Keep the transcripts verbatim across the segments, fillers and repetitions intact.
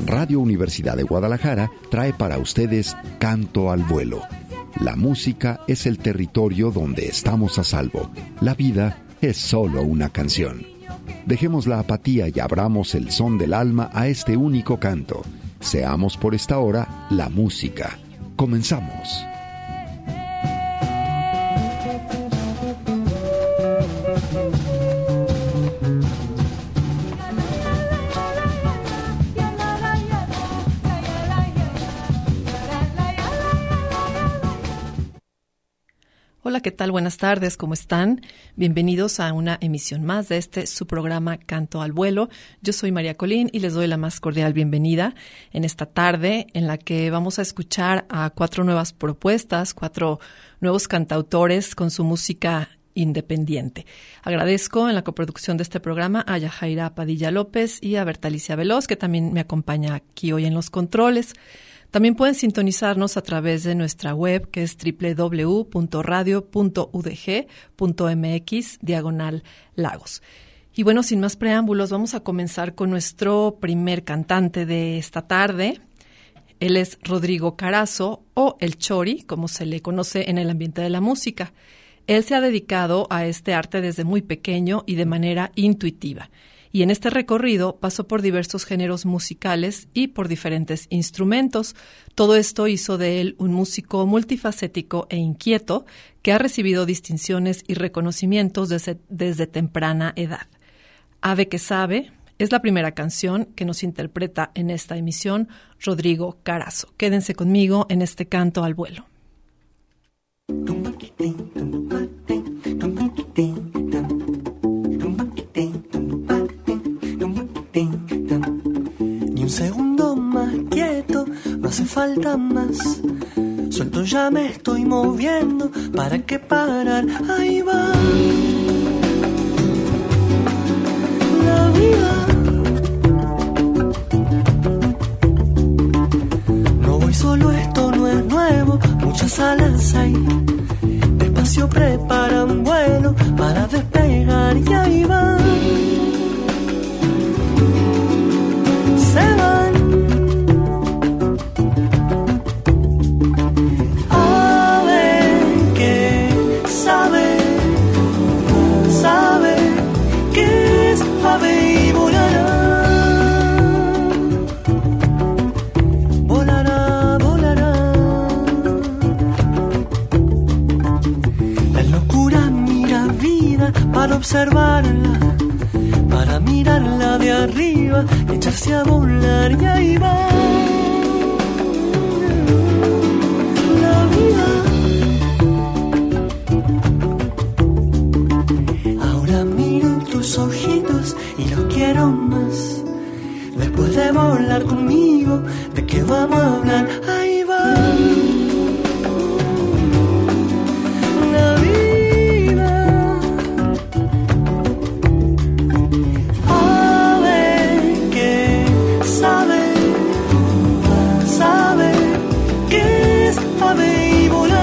Radio Universidad de Guadalajara trae para ustedes Canto al Vuelo. La música es el territorio donde estamos a salvo. La vida es solo una canción. Dejemos la apatía y abramos el son del alma a este único canto. Seamos por esta hora la música. Comenzamos. Hola, ¿qué tal? Buenas tardes, ¿cómo están? Bienvenidos a una emisión más de este su programa Canto al Vuelo. Yo soy María Colín y les doy la más cordial bienvenida en esta tarde en la que vamos a escuchar a cuatro nuevas propuestas, cuatro nuevos cantautores con su música independiente. Agradezco en la coproducción de este programa a Yajaira Padilla López y a Bertalicia Veloz, que también me acompaña aquí hoy en los controles. También pueden sintonizarnos a través de nuestra web, que es doble u doble u doble u punto radio punto u d g punto m x diagonal lagos. Y bueno, sin más preámbulos, vamos a comenzar con nuestro primer cantante de esta tarde. Él es Rodrigo Carazo, o El Chori, como se le conoce en el ambiente de la música. Él se ha dedicado a este arte desde muy pequeño y de manera intuitiva. Y en este recorrido pasó por diversos géneros musicales y por diferentes instrumentos. Todo esto hizo de él un músico multifacético e inquieto que ha recibido distinciones y reconocimientos desde, desde temprana edad. Ave que sabe es la primera canción que nos interpreta en esta emisión Rodrigo Carazo. Quédense conmigo en este Canto al Vuelo. Ni un segundo más quieto, no hace falta más. Suelto ya me estoy moviendo, ¿para qué parar? Ahí va la vida. No voy solo, esto no es nuevo, muchas alas hay. Despacio preparan vuelo para despegar y ahí va. Se van a ver que sabe, sabe que es ave y volará, volará, volará. La locura mira vida para observarla, para mirarla de arriba, echarse a volar y ahí va la vida. Ahora miro tus ojitos y los quiero más. Después de volar conmigo, ¿de qué vamos a hablar? Ahí va la vida. Sabe que es ave y volar.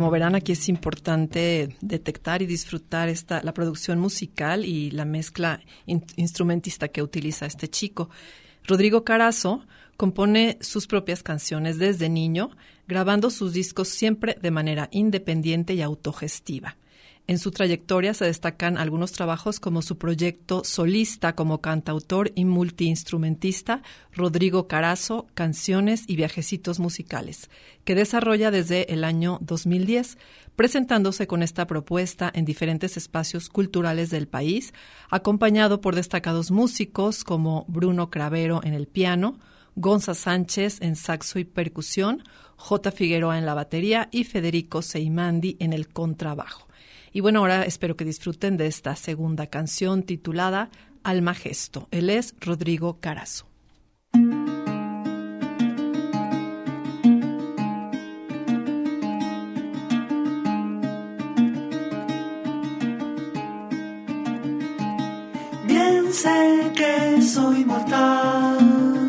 como verán, aquí es importante detectar y disfrutar esta, la producción musical y la mezcla in, instrumentista que utiliza este chico. Rodrigo Carazo compone sus propias canciones desde niño, grabando sus discos siempre de manera independiente y autogestiva. En su trayectoria se destacan algunos trabajos como su proyecto solista como cantautor y multiinstrumentista, Rodrigo Carazo, Canciones y Viajecitos Musicales, que desarrolla desde el año dos mil diez, presentándose con esta propuesta en diferentes espacios culturales del país, acompañado por destacados músicos como Bruno Cravero en el piano, Gonza Sánchez en saxo y percusión, J. Figueroa en la batería y Federico Seimandi en el contrabajo. Y bueno, ahora espero que disfruten de esta segunda canción titulada Alma Gesto. Él es Rodrigo Carazo. Bien sé que soy mortal,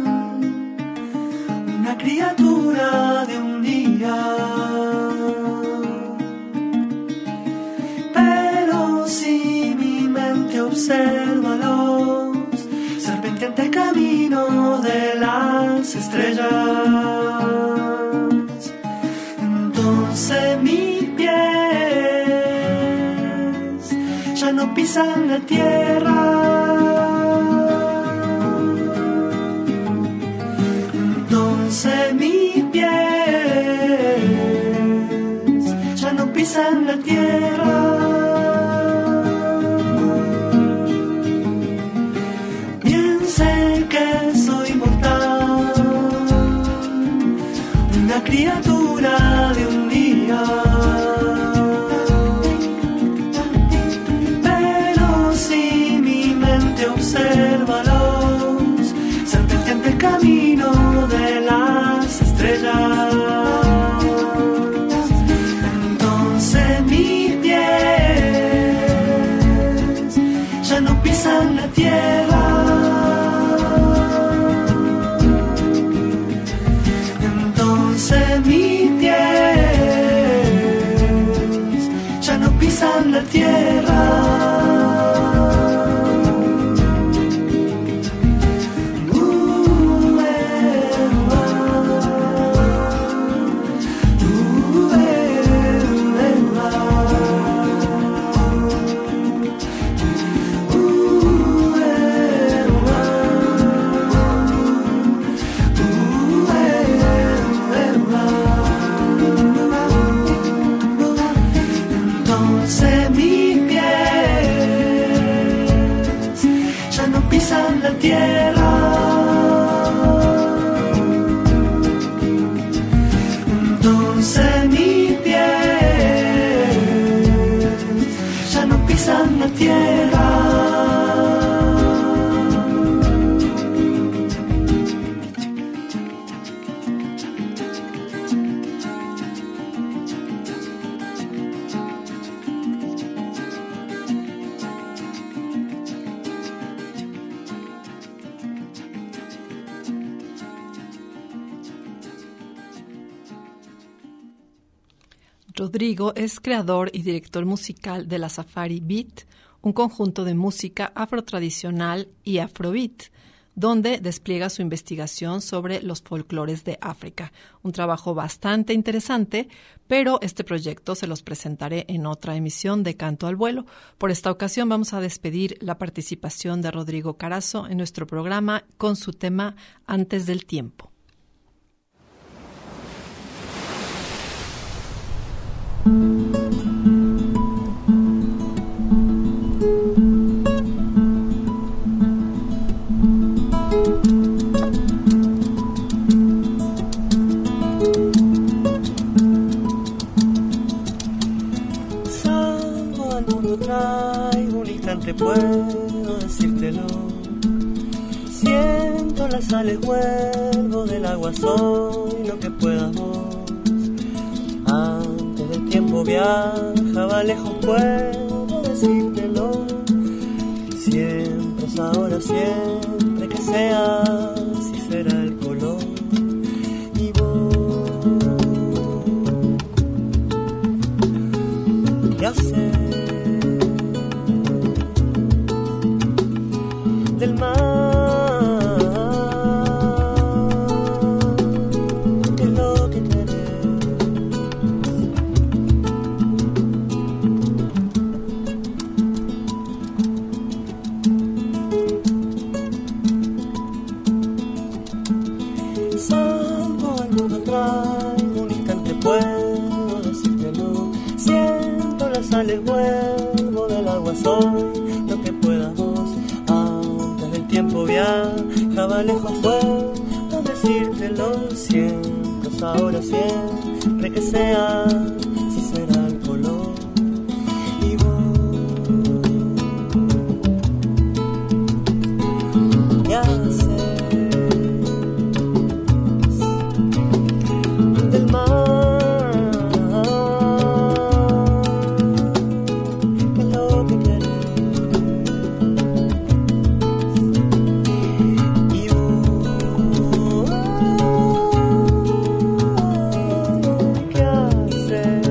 una criatura de un día. Observa los serpenteantes caminos de las estrellas. Entonces mis pies ya no pisan la tierra. Entonces mis pies ya no pisan la tierra. Criatura de un día, pero si mi mente observa los serpenteantes caminos de las estrellas, entonces mis pies ya no pisan la tierra. Mis pies ya no pisan la tierra. Tierra, entonces mis pies ya no pisan la tierra. Rodrigo es creador y director musical de la Safari Beat, un conjunto de música afrotradicional y afrobeat, donde despliega su investigación sobre los folclores de África. Un trabajo bastante interesante, pero este proyecto se los presentaré en otra emisión de Canto al Vuelo. Por esta ocasión vamos a despedir la participación de Rodrigo Carazo en nuestro programa con su tema Antes del Tiempo. Salgo al mundo, traigo un instante, puedo decírtelo. Siento las sales, vuelvo del agua, soy lo que puedas vos. Antes del tiempo viajaba lejos, puedo decírtelo. Siempre es ahora, siempre que sea, si será el color. Y vos del mar. ¿Qué es lo que querés? Salgo al mundo, traigo un instante, puedo decírtelo. Siento las sales, vuelvo del agua, soy lo que puedas vos. Antes del tiempo viajaba lejos, puedo decírtelo. Siempre es ahora, siempre que sea, si será el color. Y vos, ¿qué haces? Del mar, ¿qué es lo que querés? Y vos, ¿qué haces?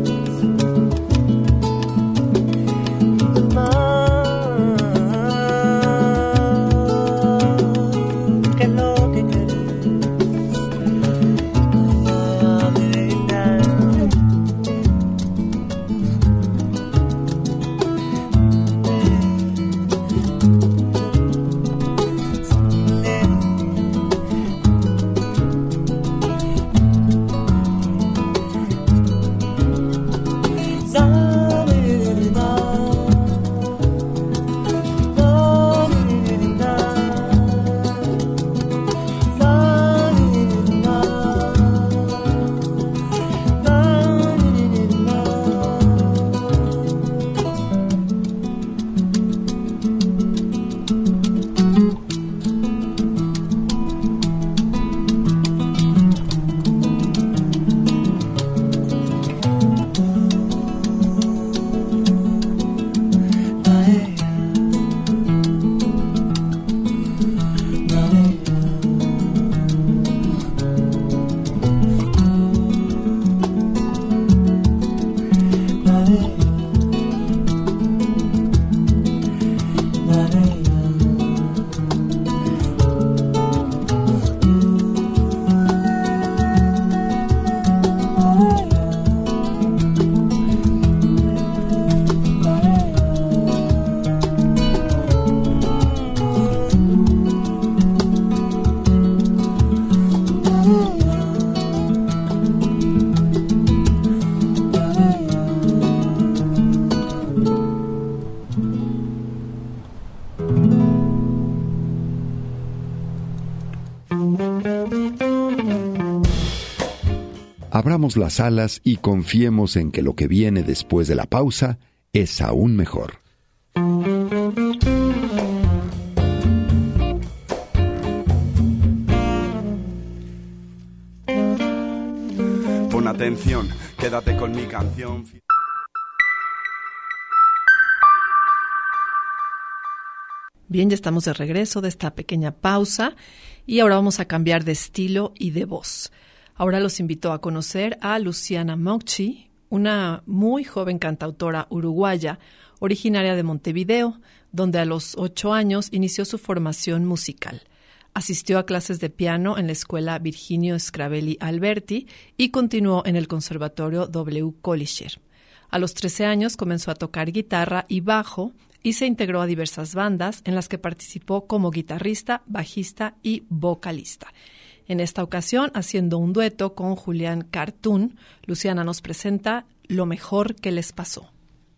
Del mar, ¿qué es lo que querés? Abramos las alas y confiemos en que lo que viene después de la pausa es aún mejor. Pon atención, quédate con mi canción. Bien, ya estamos de regreso de esta pequeña pausa y ahora vamos a cambiar de estilo y de voz. Ahora los invito a conocer a Luciana Mocci, una muy joven cantautora uruguaya, originaria de Montevideo, donde a los ocho años inició su formación musical. Asistió a clases de piano en la escuela Virginio Schiavelli Alberti y continuó en el Conservatorio W. Collier. A los trece años comenzó a tocar guitarra y bajo y se integró a diversas bandas en las que participó como guitarrista, bajista y vocalista. En esta ocasión, haciendo un dueto con Julián Cartoon, Luciana nos presenta Lo mejor que les pasó.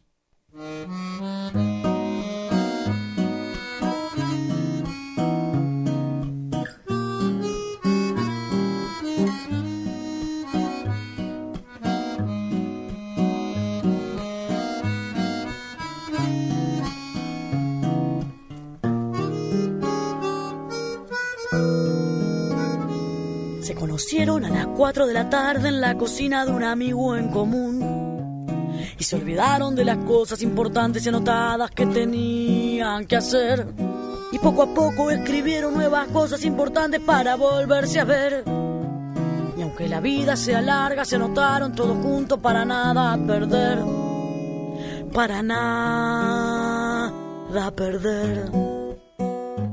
Se conocieron a las cuatro de la tarde en la cocina de un amigo en común y se olvidaron de las cosas importantes y anotadas que tenían que hacer, y poco a poco escribieron nuevas cosas importantes para volverse a ver. Y aunque la vida sea larga, se anotaron todos juntos para nada perder, para nada perder.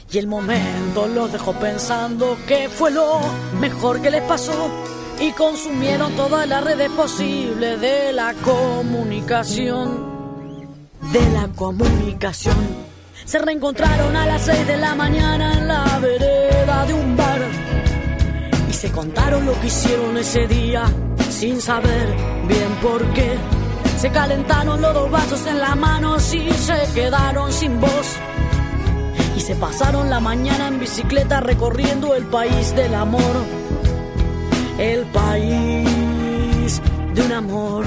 Y el momento los dejó pensando que fue lo mejor que les pasó. Y consumieron todas las redes posibles de la comunicación. De la comunicación. Se reencontraron a las seis de la mañana en la vereda de un bar. Y se contaron lo que hicieron ese día, sin saber bien por qué. Se calentaron los dos vasos en las manos y se quedaron sin voz. Y se pasaron la mañana en bicicleta recorriendo el país del amor. El país de un amor.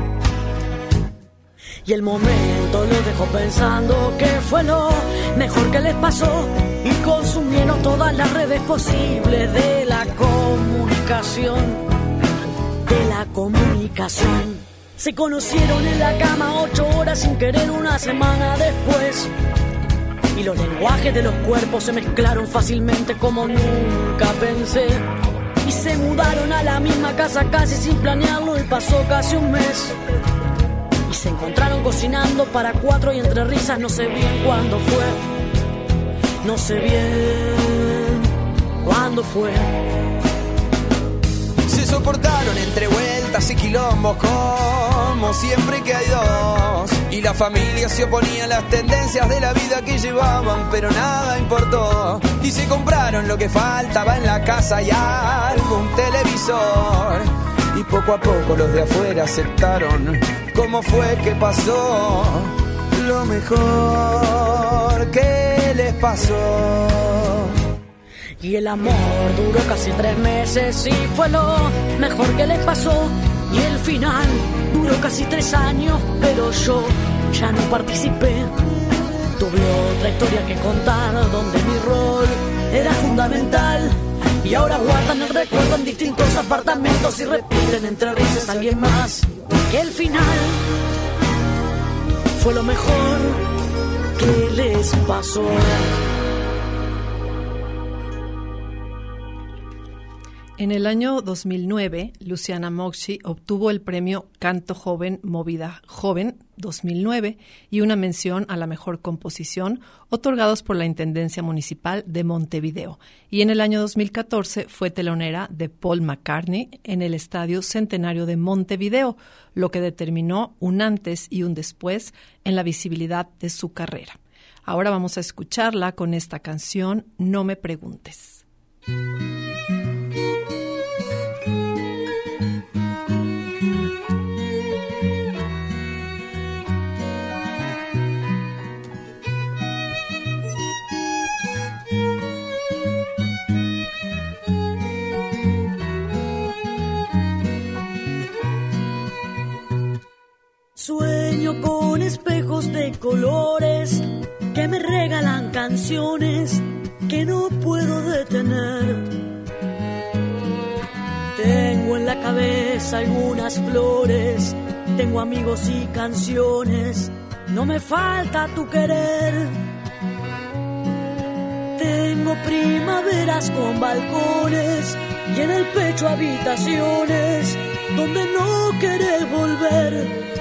Y el momento los dejó pensando que fue lo mejor que les pasó. Y consumieron todas las redes posibles de la comunicación. De la comunicación. Se conocieron en la cama ocho horas sin querer una semana después. Y los lenguajes de los cuerpos se mezclaron fácilmente como nunca pensé. Y se mudaron a la misma casa casi sin planearlo y pasó casi un mes. Y se encontraron cocinando para cuatro y entre risas no sé bien cuándo fue. No sé bien cuándo fue. Se soportaron entre vueltas y quilombos como siempre que hay dos. Y la familia se oponía a las tendencias de la vida que llevaban, pero nada importó. Y se compraron lo que faltaba en la casa y algún televisor. Y poco a poco los de afuera aceptaron cómo fue que pasó. Lo mejor que les pasó. Y el amor duró casi tres meses y fue lo mejor que les pasó. Y el final duró casi tres años, pero yo ya no participé. Tuve otra historia que contar donde mi rol era fundamental. Y ahora guardan el recuerdo en distintos apartamentos y repiten entre risas a alguien más que el final fue lo mejor que les pasó. En el año dos mil nueve, Luciana Moxie obtuvo el premio Canto Joven Movida Joven dos mil nueve y una mención a la mejor composición otorgados por la Intendencia Municipal de Montevideo. Y en el año dos mil catorce fue telonera de Paul McCartney en el Estadio Centenario de Montevideo, lo que determinó un antes y un después en la visibilidad de su carrera. Ahora vamos a escucharla con esta canción, No me preguntes. Sueño con espejos de colores que me regalan canciones que no puedo detener. Tengo en la cabeza algunas flores, tengo amigos y canciones, no me falta tu querer. Tengo primaveras con balcones y en el pecho habitaciones donde no querés volver.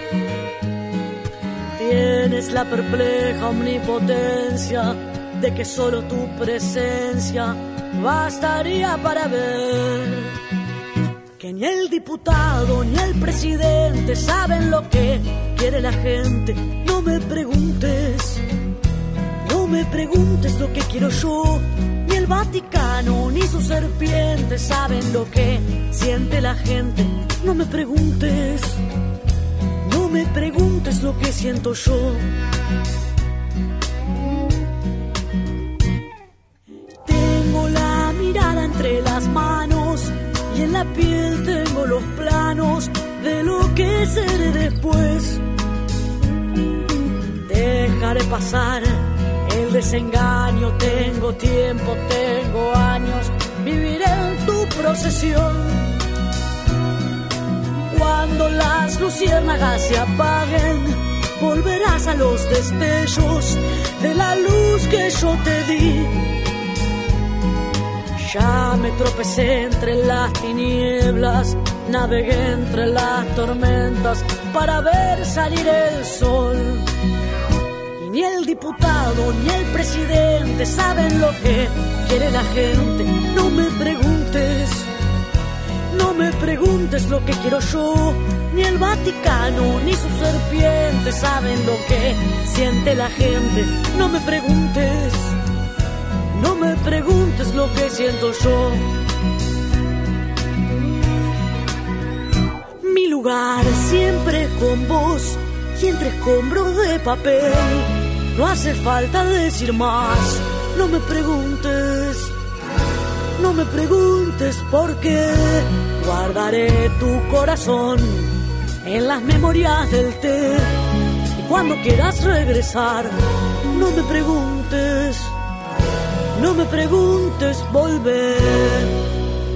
Tienes la perpleja omnipotencia de que solo tu presencia bastaría para ver que ni el diputado ni el presidente saben lo que quiere la gente. No me preguntes, no me preguntes lo que quiero yo. Ni el Vaticano ni sus serpientes saben lo que siente la gente. No me preguntes, no me preguntes lo que siento yo. Tengo la mirada entre las manos y en la piel tengo los planos de lo que seré después. Dejaré pasar el desengaño, tengo tiempo, tengo años, viviré en tu procesión. Cuando las luciérnagas se apaguen, volverás a los destellos de la luz que yo te di. Ya me tropecé entre las tinieblas, navegué entre las tormentas para ver salir el sol. Y Ni el diputado, ni el presidente saben lo que quiere la gente. No me preguntes, no me preguntes lo que quiero yo. Ni el Vaticano, ni sus serpientes saben lo que siente la gente. No me preguntes, no me preguntes lo que siento yo. Mi lugar siempre es con vos y entre escombros de papel. No hace falta decir más. No me preguntes, no me preguntes por qué. Guardaré tu corazón en las memorias del té. Y cuando quieras regresar, no me preguntes, no me preguntes volver.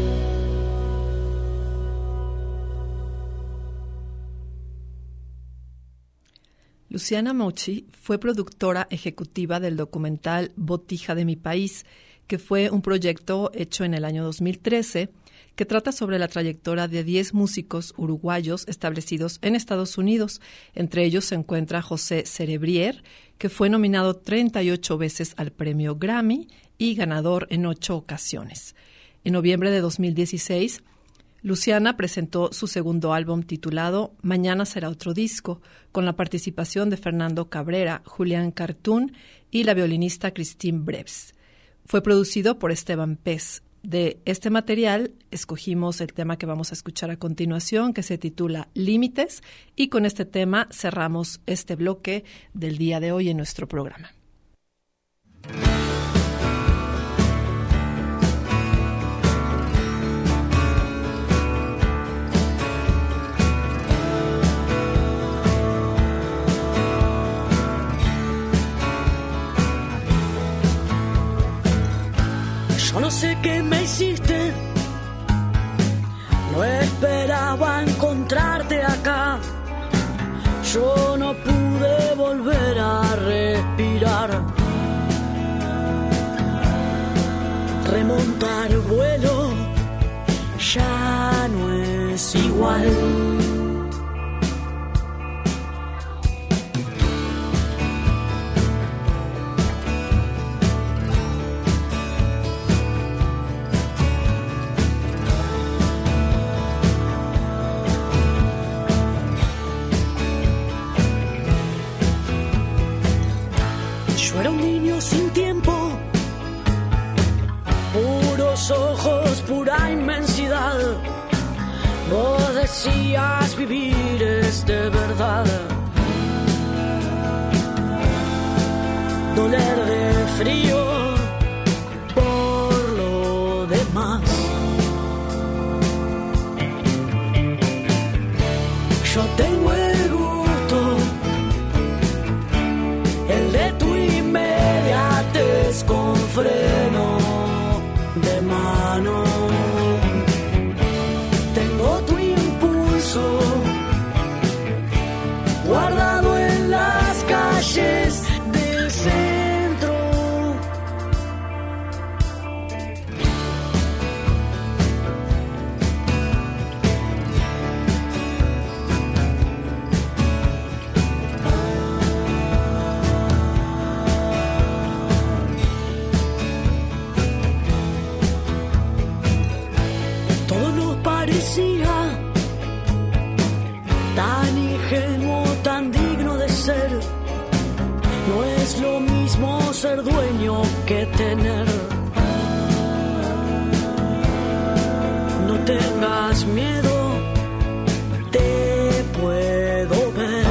Luciana Mochi fue productora ejecutiva del documental Botija de mi país, que fue un proyecto hecho en el año dos mil trece que trata sobre la trayectoria de diez músicos uruguayos establecidos en Estados Unidos. Entre ellos se encuentra José Cerebrier, que fue nominado treinta y ocho veces al premio Grammy y ganador en ocho ocasiones. En noviembre de dos mil dieciséis, Luciana presentó su segundo álbum titulado Mañana será otro disco, con la participación de Fernando Cabrera, Julián Cartún y la violinista Christine Breves. Fue producido por Esteban Pez. De este material escogimos el tema que vamos a escuchar a continuación, que se titula Límites, y con este tema cerramos este bloque del día de hoy en nuestro programa. Yo no sé qué me hiciste, no esperaba encontrarte acá. Yo no pude volver a respirar, remontar vuelo ya no es igual. Yo era un niño sin tiempo, puros ojos, pura inmensidad. Vos decías vivir es de verdad. Doler de frío por lo demás. Yo tengo el gusto, el de tu inmediatez con freno de mano. Tengo tu impulso guardado en las calles del centro. Todo nos parecía tan ingenuo, tan digno de ser. No es lo mismo ser dueño que tener. No tengas miedo, te puedo ver.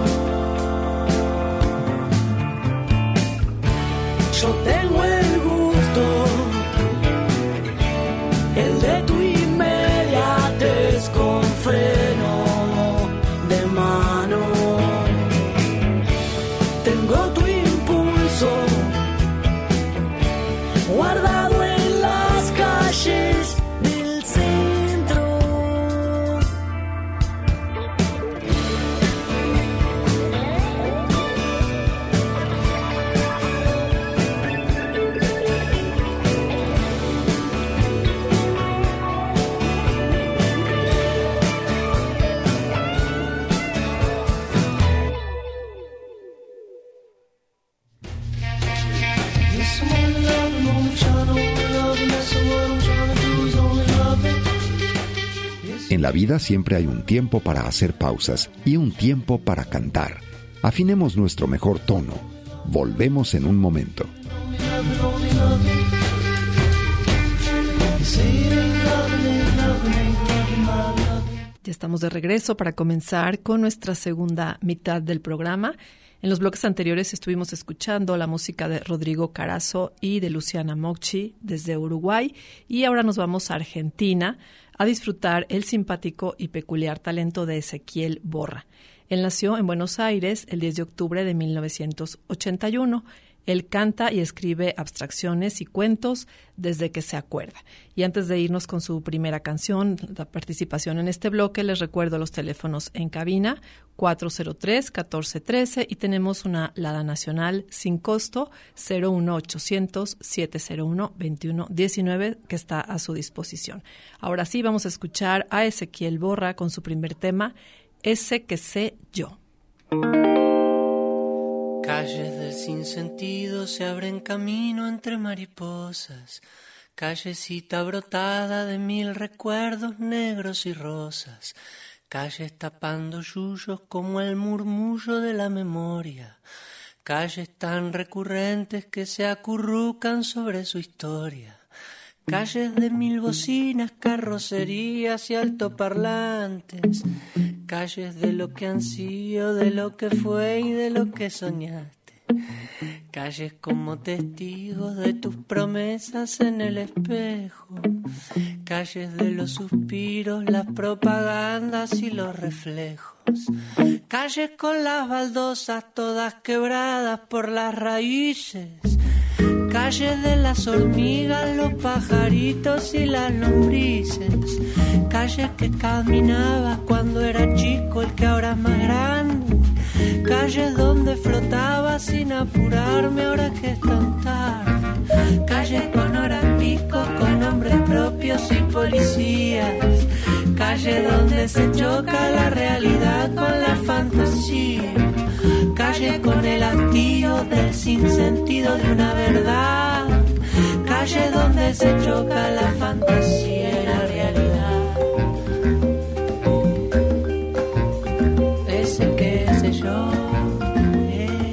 Yo tengo el gusto, el de tu inmediatez con freno de mano. Tengo tu impulso guardado en las calles del centro. En la vida siempre hay un tiempo para hacer pausas y un tiempo para cantar. Afinemos nuestro mejor tono. Volvemos en un momento. Ya estamos de regreso para comenzar con nuestra segunda mitad del programa. En los bloques anteriores estuvimos escuchando la música de Rodrigo Carazo y de Luciana Mocci desde Uruguay, y ahora nos vamos a Argentina a disfrutar el simpático y peculiar talento de Ezequiel Borra. Él nació en Buenos Aires el diez de octubre de mil novecientos ochenta y uno. Él canta y escribe abstracciones y cuentos desde que se acuerda. Y antes de irnos con su primera canción, la participación en este bloque, les recuerdo los teléfonos en cabina cuatro cero tres, uno cuatro uno tres y tenemos una Lada Nacional sin costo cero uno ochocientos, siete cero uno, veintiuno diecinueve que está a su disposición. Ahora sí, vamos a escuchar a Ezequiel Borra con su primer tema, Ese que sé yo. Calles del sinsentido se abren camino entre mariposas, callecita brotada de mil recuerdos negros y rosas, calles tapando yuyos como el murmullo de la memoria, calles tan recurrentes que se acurrucan sobre su historia, calles de mil bocinas, carrocerías y altoparlantes, calles de lo que han sido, de lo que fue y de lo que soñaste, calles como testigos de tus promesas en el espejo, calles de los suspiros, las propagandas y los reflejos, calles con las baldosas todas quebradas por las raíces, calles de las hormigas, los pajaritos y las lombrices, calles que caminaba cuando era chico el que ahora es más grande, calles donde flotaba sin apurarme ahora que es tan tarde, calles con horas pico, con nombres propios y policías, calles donde se choca la realidad con la fantasía, calles con el hastío del sinsentido de una verdad, calles donde se choca la fantasía y la realidad. Ese que sé yo, eh,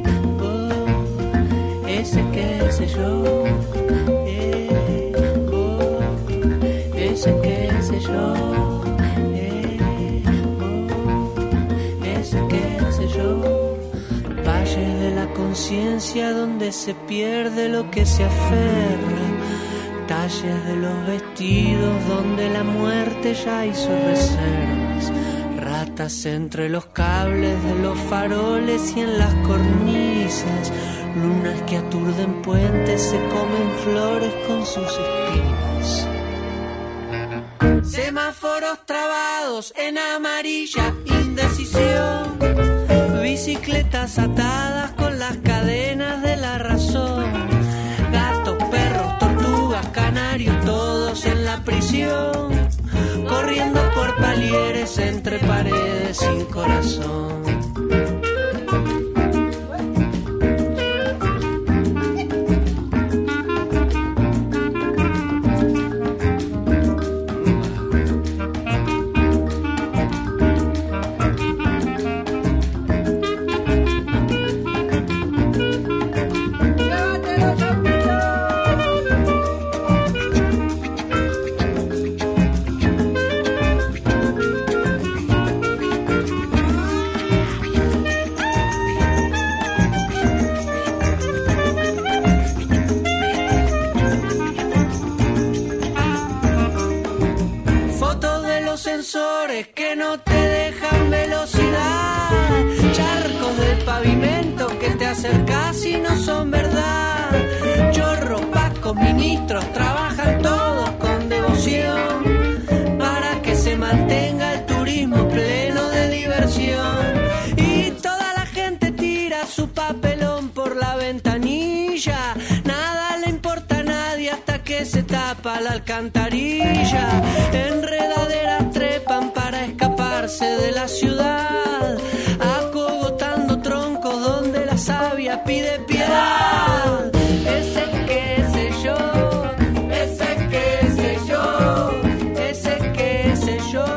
oh, ese que sé yo, eh, oh, ese que sé yo, eh, oh, ese que sé yo. Valle de la conciencia donde se pierde lo que se aferra, talles de los vestidos donde la muerte ya hizo reservas, ratas entre los cables de los faroles y en las cornisas, lunas que aturden puentes, se comen flores con sus espinas, semáforos trabados en amarilla, indecisión, bicicletas atadas con las cadenas de la razón, gatos, perros, tortugas, canarios, todos en la prisión, corriendo por palieres entre paredes sin corazón. Que no te dejan velocidad, charcos de pavimento que te acercas y no son verdad, chorros, pacos, ministros, trabajan todos con devoción para que se mantenga el turismo pleno de diversión, y toda la gente tira su papelón por la ventanilla, nada le importa a nadie hasta que se tapa la alcantarilla, enredaderas trepan para escaparse de la ciudad, acogotando troncos donde la savia pide piedad. Ese que sé yo, ese que sé yo, ese que sé yo,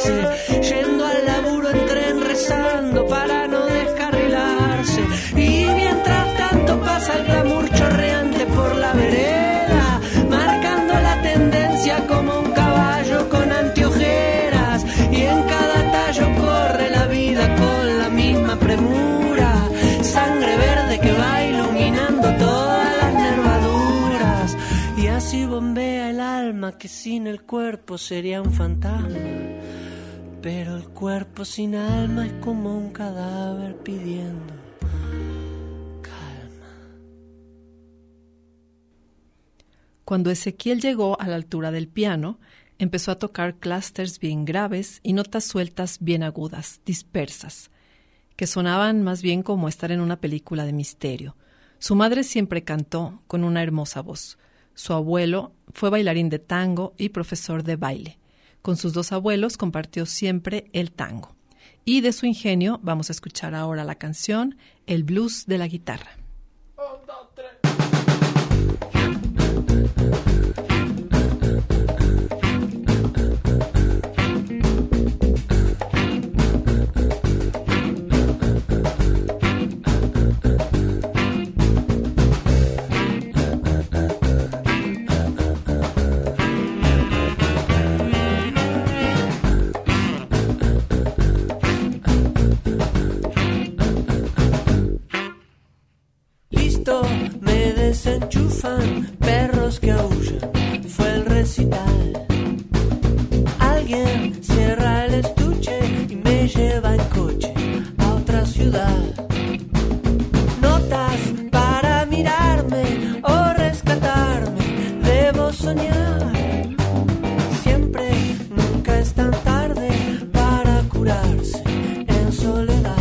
levantarse, yendo al laburo en tren rezando para no descarrilarse. Y mientras tanto pasa el glamour chorreante por la vereda, marcando la tendencia como un caballo con anteojeras. Y en cada tallo corre la vida con la misma premura, sangre verde que va iluminando todas las nervaduras. Y así bombea el alma que sin el cuerpo sería un fantasma. Pero el cuerpo sin alma es como un cadáver pidiendo calma. Cuando Ezequiel llegó a la altura del piano, empezó a tocar clusters bien graves y notas sueltas bien agudas, dispersas, que sonaban más bien como estar en una película de misterio. Su madre siempre cantó con una hermosa voz. Su abuelo fue bailarín de tango y profesor de baile. Con sus dos abuelos compartió siempre el tango. Y de su ingenio vamos a escuchar ahora la canción El blues de la guitarra. Un, dos, tres. Me desenchufan, perros que aullan, fue el recital. Alguien cierra el estuche y me lleva en coche a otra ciudad. Notas para mirarme o rescatarme, debo soñar. Siempre, nunca es tan tarde para curarse en soledad.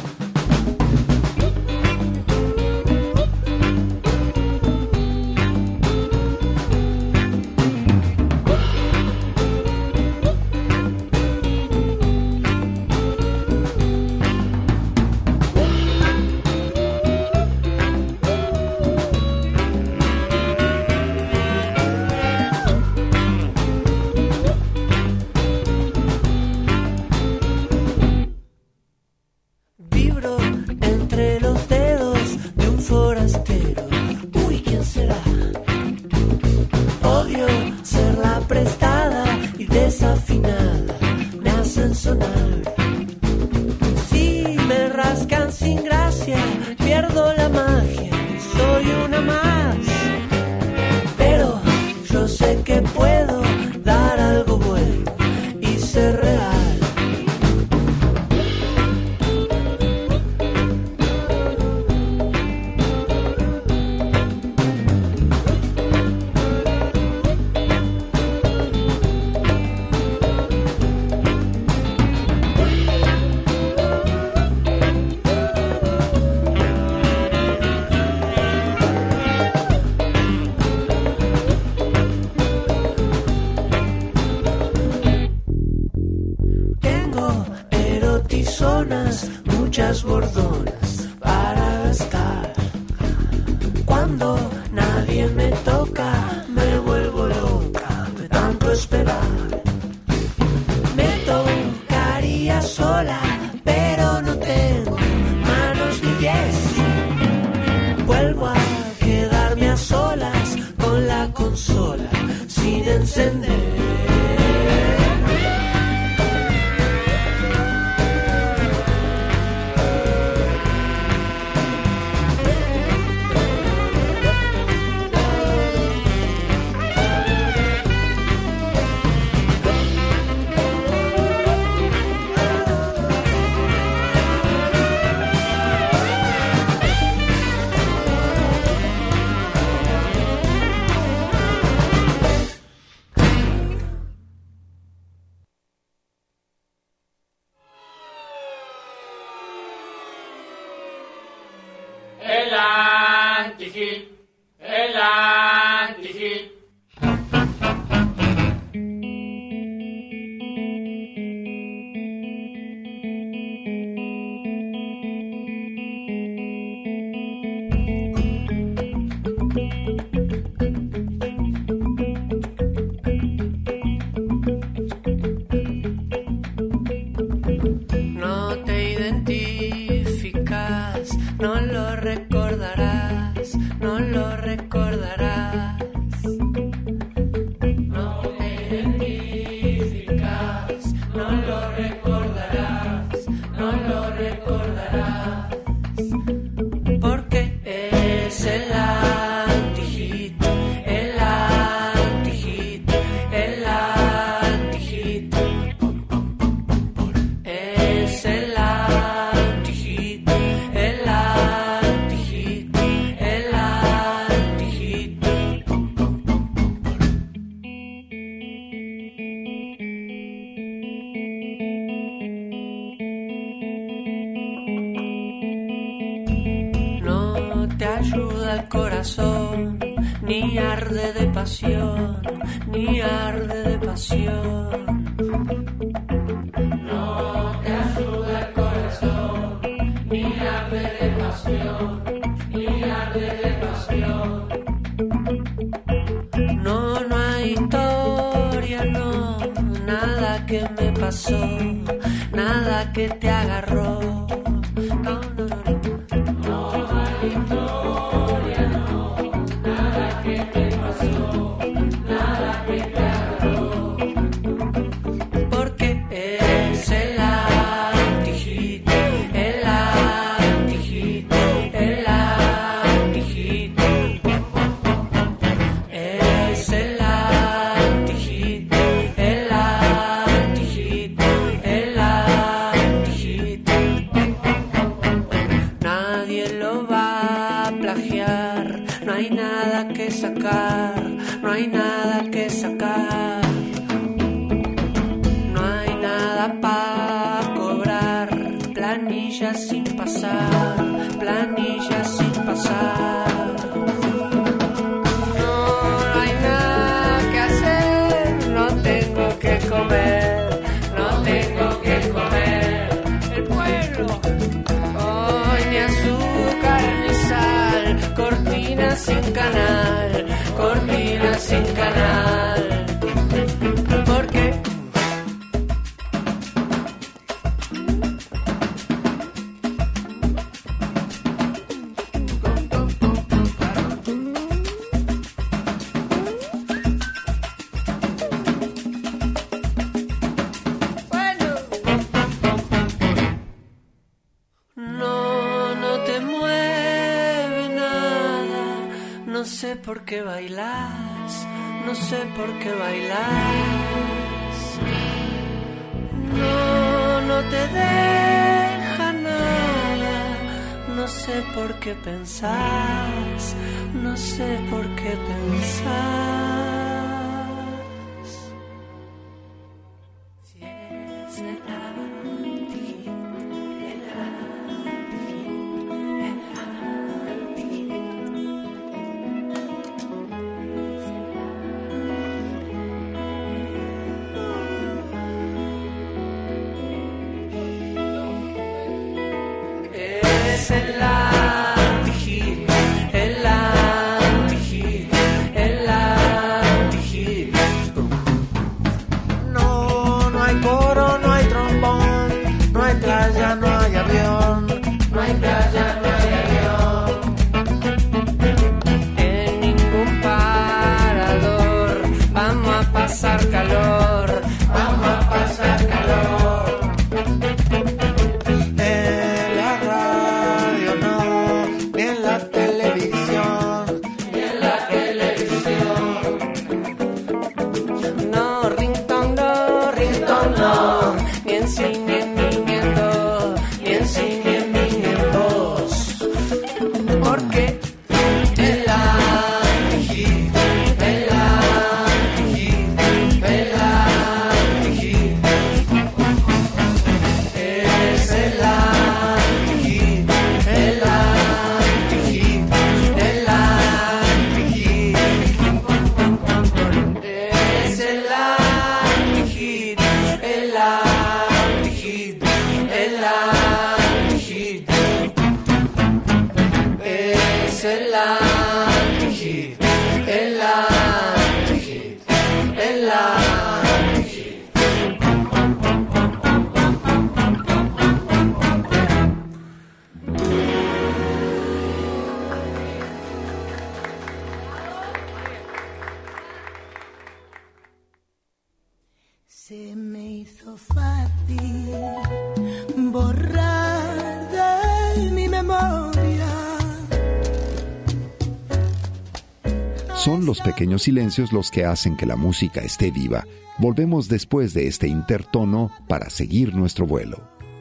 Muchas bordonas para gastar. Cuando nadie me toca, me vuelvo loca de tanto esperar. Me tocaría sola, pero no tengo manos ni pies. Vuelvo a quedarme a solas con la consola sin encender. ayuda el corazón, ni arde de pasión, ni arde de pasión. No te ayuda el corazón, ni arde de pasión, ni arde de pasión. No, no hay historia, no, nada que me pasó, nada que te agarró. No, no, no. No hay historia, no, nada que te pasó, nada que te agarró. Porque es el antihit, el antihit, el antihit. Es el antihit, el antihit, el antihit. Nadie lo va a plagiar, no hay nada que sacar, no hay nada que sacar. No hay nada para cobrar, planillas sin pasar, planillas sin pasar. No hay nada que hacer, no tengo que comer, no tengo que comer. El pueblo, hoy ni azúcar ni sal, cortina sin canal, cortina sin canal. Porque no, no te mueve nada, no sé por qué bailas, no sé por qué bailas. No, no te deja nada, no sé por qué pensás, no sé por qué pensás. Si es el antihit, el antihit, el antihit. Es el antihit, el antihit, el antihit. No, no hay coro, no hay trombón, no hay playa, no hay avión, No hay playa, no hay avión. En ningún parador vamos a pasar calor, vamos a pasar calor. en la radio no, ni en la televisión. Y en la televisión. No, ringtone no, ringtone no, ni en cine ni en do, ni en cine ni en voz. Porque el antihit, el antihit, el antihit. Es el antihit, el antihit, el antihit. Es el antihit, el antihit, el antihit. Es el antihit, el antihit, el antihit. Se me hizo fácil borrar de mi memoria. Son los pequeños silencios los que hacen que la música esté viva. Volvemos después de este intertono para seguir nuestro vuelo.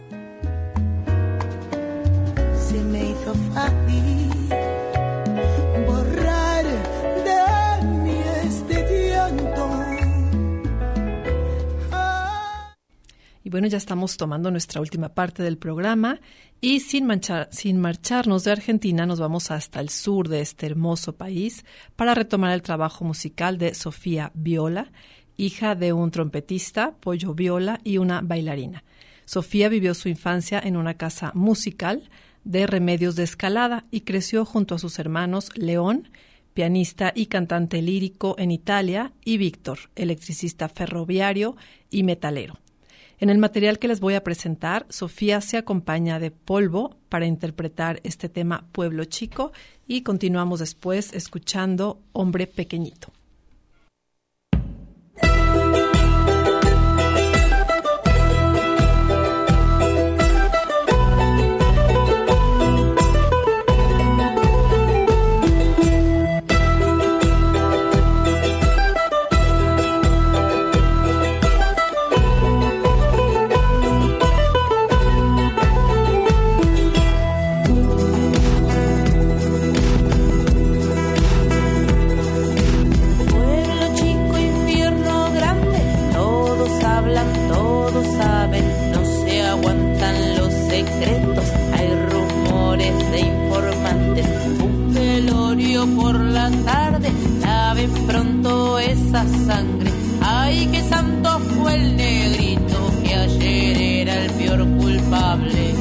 Se me hizo fácil borrar de mí este llanto. bueno, ya estamos tomando nuestra última parte del programa y sin, manchar, sin marcharnos de Argentina nos vamos hasta el sur de este hermoso país para retomar el trabajo musical de Sofía Viola, hija de un trompetista, Pollo Viola, y una bailarina. Sofía vivió su infancia en una casa musical de Remedios de Escalada y creció junto a sus hermanos León, pianista y cantante lírico en Italia, y Víctor, electricista ferroviario y metalero. En el material que les voy a presentar, Sofía se acompaña de Polvo para interpretar este tema Pueblo Chico y continuamos después escuchando Hombre Pequeñito. Por la tarde, laven pronto esa sangre. Ay, qué santo fue el negrito que ayer era el peor culpable.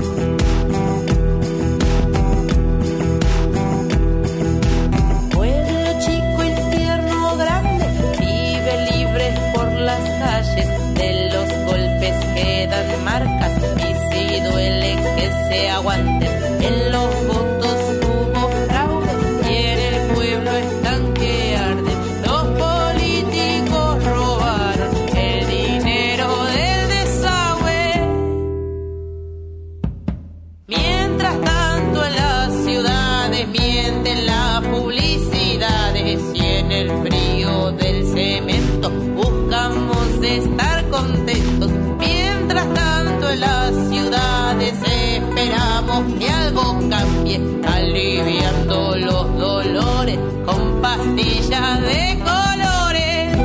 Pueblo chico, infierno grande, vive libre por las calles. De los golpes quedan marcas y si duele que se aguanten. En los votos hubo fraude. Estar contentos, mientras tanto en las ciudades esperamos que algo cambie, aliviando los dolores con pastillas de colores.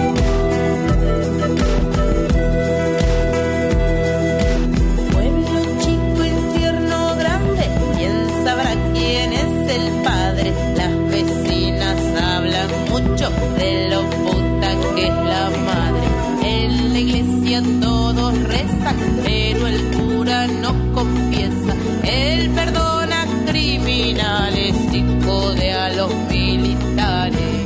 Pueblo chico, infierno grande, ¿quién sabrá quién es el padre? Las vecinas hablan mucho de lo puta que es la madre. En la iglesia todos rezan, pero el cura no confiesa. Él perdona criminales y codea a los militares.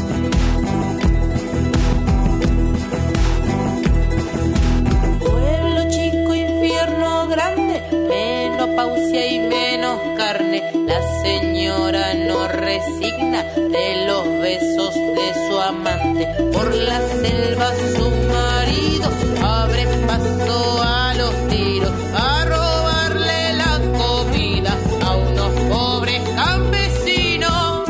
Pueblo chico, infierno grande, menopausia y menos carne. La señora no resigna de los besos de su amante. Por la selva su marido abre paso a los tiros, a robarle la comida a unos pobres campesinos.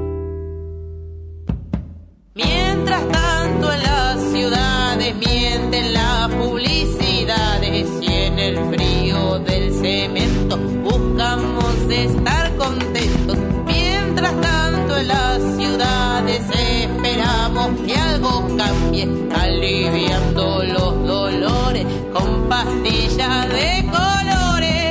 Mientras tanto en las ciudades mienten las publicidades y en el frío del cemento buscamos estar contentos. Mientras tanto en las ciudades esperamos que algo cambie, aliviando los dolores con pastillas de colores.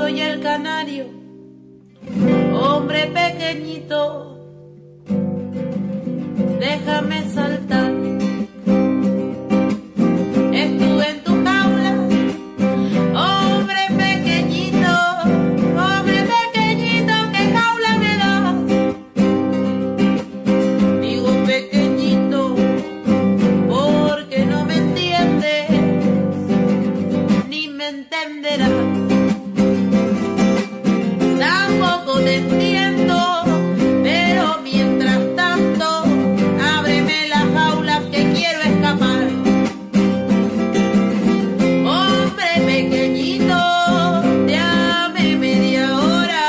soy el canario, hombre pequeñito, déjame saltar. Estuve en tu jaula, hombre pequeñito, hombre pequeñito, ¿qué jaula me das? Digo pequeñito, porque no me entiendes, ni me entenderás. Tampoco te entiendo, pero mientras tanto, ábreme las jaulas que quiero escapar. Hombre pequeñito, dame media hora,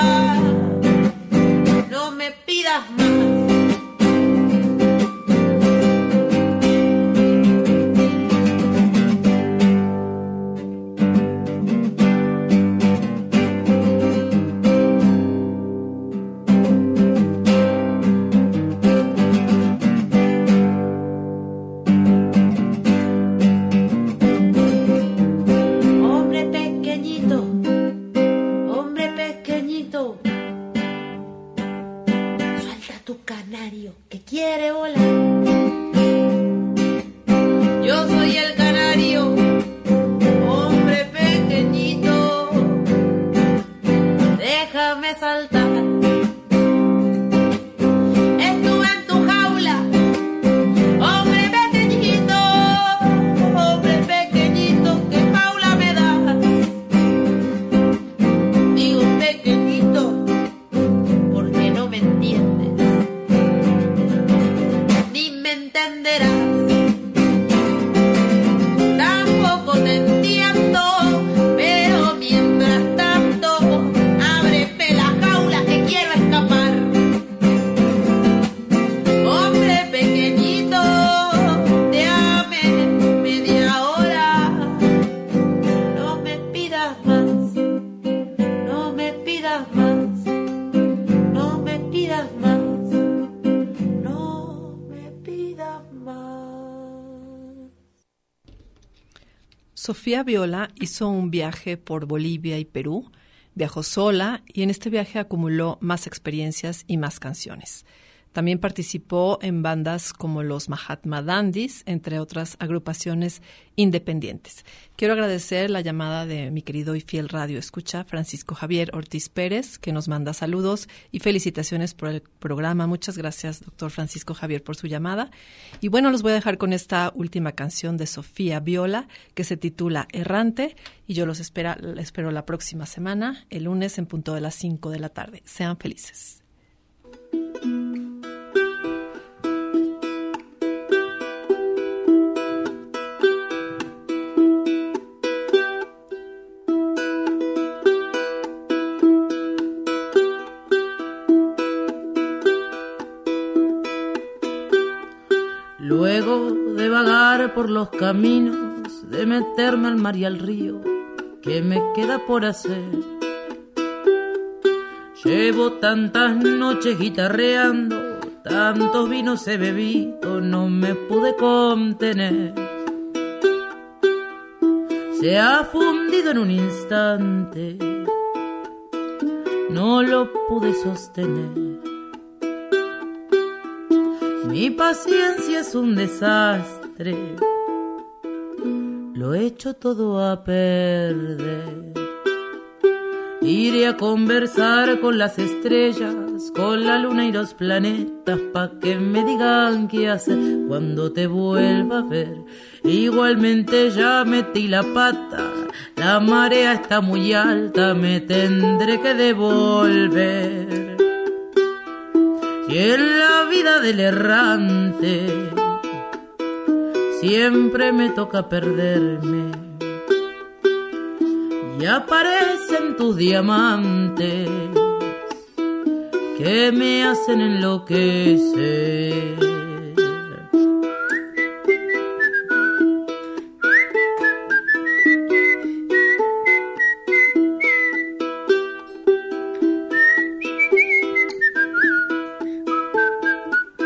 no me pidas más. Hombre pequeñito, hombre pequeñito, suelta tu canario que quiere volar. Yo soy el canario, hombre pequeñito, déjame saltar. Estuve en tu jaula, hombre pequeñito, hombre pequeñito, ¿qué jaula me das? Digo pequeñito, porque no me entiendes, ni me entenderás. Tampoco te entiendo, pero mientras tanto, ábreme la jaula que quiero escapar. Hombre pequeñito, dame media hora, no me pidas más, no me pidas más, no me pidas más, no me pidas más. Sofía Viola hizo un viaje por Bolivia y Perú, viajó sola y en este viaje acumuló más experiencias y más canciones. También participó en bandas como los Mahatma Dandis, entre otras agrupaciones independientes. Quiero agradecer la llamada de mi querido y fiel radio escucha, Francisco Javier Ortiz Pérez, que nos manda saludos y felicitaciones por el programa. Muchas gracias, doctor Francisco Javier, por su llamada. Y bueno, los voy a dejar con esta última canción de Sofía Viola, que se titula Errante, y yo los espera, espero la próxima semana, el lunes en punto de las cinco de la tarde. Sean felices. Luego de vagar por los caminos, de meterme al mar y al río, ¿qué me queda por hacer? Llevo tantas noches guitarreando, tantos vinos he bebido, no me pude contener. Se ha fundido en un instante, no lo pude sostener. Mi paciencia es un desastre, lo he hecho todo a perder. Iré a conversar con las estrellas, con la luna y los planetas, pa' que me digan qué hacer cuando te vuelva a ver. Igualmente ya metí la pata, la marea está muy alta, me tendré que devolver. Y en la vida del errante siempre me toca perderme. Y aparecen tus diamantes que me hacen enloquecer.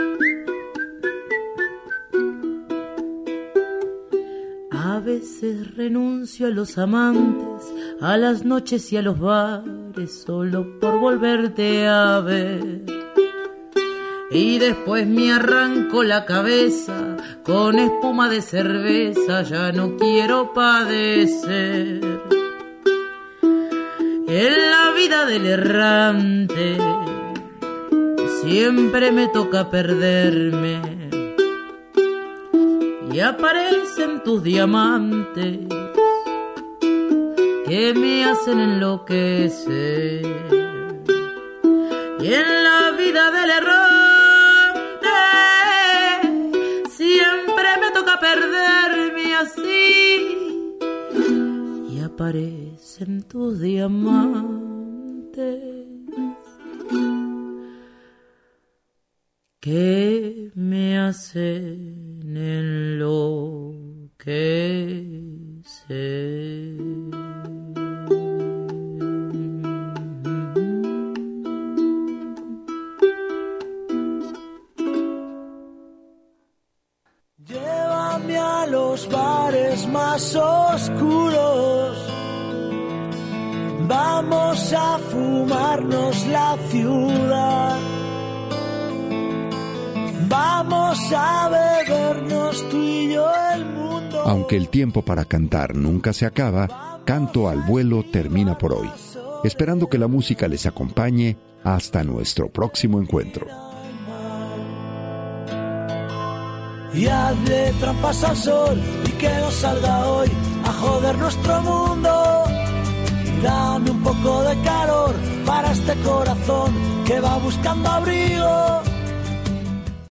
A veces renuncio a los amantes, a las noches y a los bares, solo por volverte a ver. Y después me arranco la cabeza con espuma de cerveza, ya no quiero padecer. En la vida del errante siempre me toca perderme y aparecen tus diamantes que me hacen enloquecer. Y en la vida del errante siempre me toca perderme así y aparecen tus diamantes que me hacen enloquecer. Llévame a los bares más oscuros, vamos a fumarnos la ciudad. Vamos a bebernos tú y yo el mundo. Aunque el tiempo para cantar nunca se acaba, Canto al Vuelo termina por hoy, esperando que la música les acompañe hasta nuestro próximo encuentro. Y hazle trampas al sol y que no salga hoy a joder nuestro mundo. Y dame un poco de calor para este corazón que va buscando abrigo.